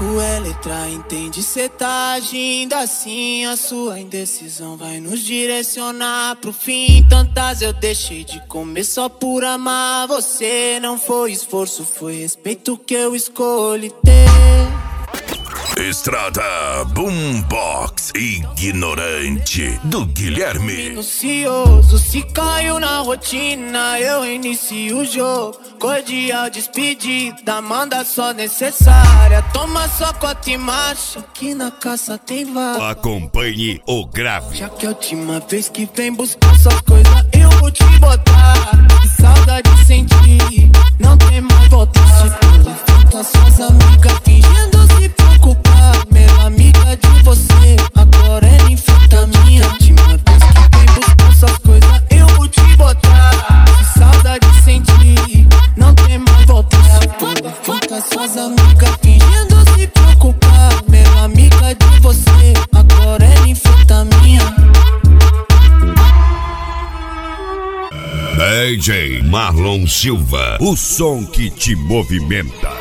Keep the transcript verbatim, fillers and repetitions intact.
comigo é letra, entende? Cê tá agindo assim, a sua indecisão vai nos direcionar pro fim. Tantas eu deixei de comer só por amar você. Não foi esforço, foi respeito que eu escolhi ter. Estrada Boombox Ignorante do Guilherme. Minucioso, se caiu na rotina, eu inicio o jogo. Cordial despedida, manda só necessária. Toma só cota e marcha, que na caça tem vaga. Acompanhe o grave. Já que é a última vez que vem buscar suas coisas, eu vou te botar. Que saudade sentir, não tem mais volta. Se tu enfrenta suas amigas fingindo se preocupar. Minha amiga de você, agora ela enfrenta a minha. Última vez que vem buscar suas coisas, eu vou te botar. Que saudade sentir, não tem mais volta. Se tu enfrenta suas amigas fingindo se preocupar. Minha amiga de você, agora ela enfrenta a minha. D J Marlon Silva, o som que te movimenta.